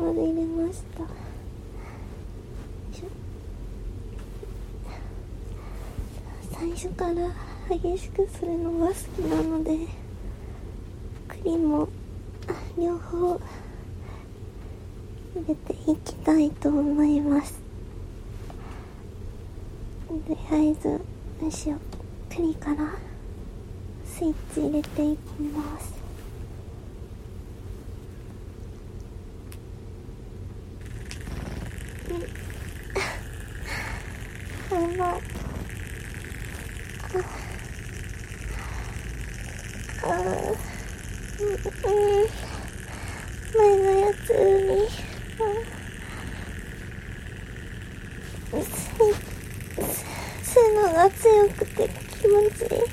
まで入れました。最初から激しくするのが好きなので、栗も両方入れていきたいと思います。とりあえず栗からスイッチ入れていきます。前のやつに吸うのが強くて気持ちいい。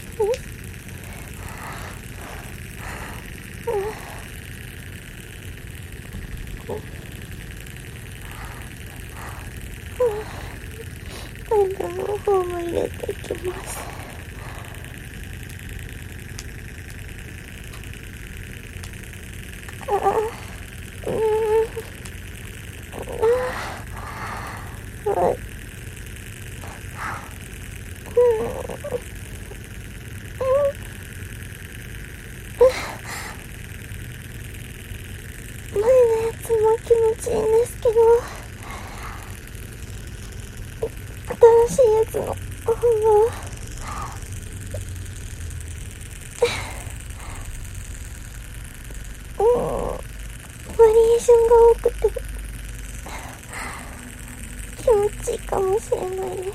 パイプの方も入れていきます。前のやつも気持ちいいんですけど、新しいやつの方がバリエーションが多くて気持ちいいかもしれないです。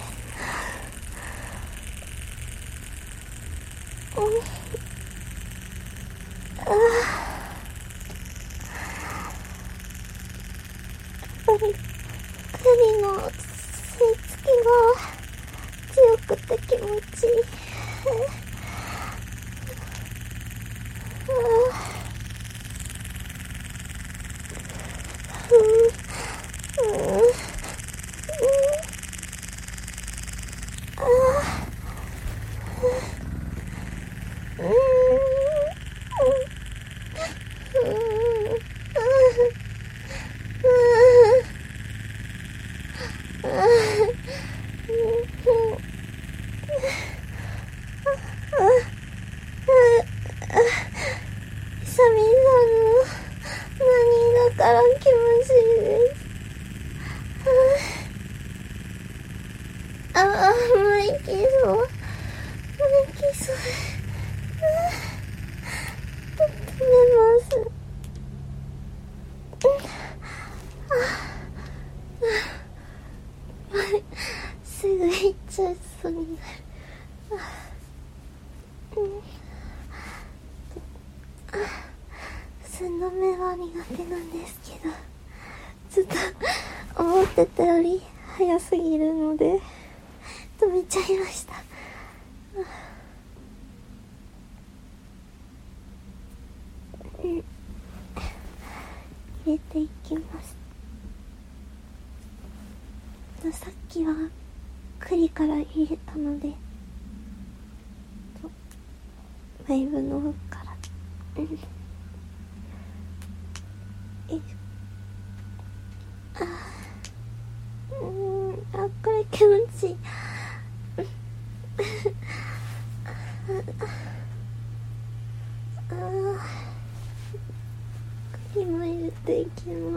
やっぱり栗の吸い付きが強くて気持ちいい。久々の何だから気持ちいいです。もう息そう。止めます。すぐ行っちゃいそうになる。吸うの目は苦手なんですけど、ちょっと思ってたより早すぎるので止めちゃいました。入れていきます。さっきは栗から入れたので、バイブの方からこれ気持ちいい。栗も入れていきます。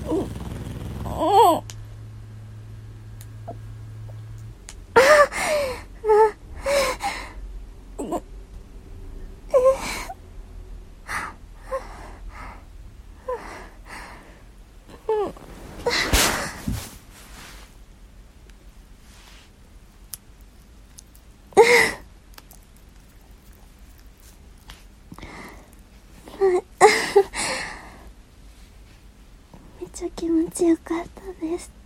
めっちゃ気持ちよかったです。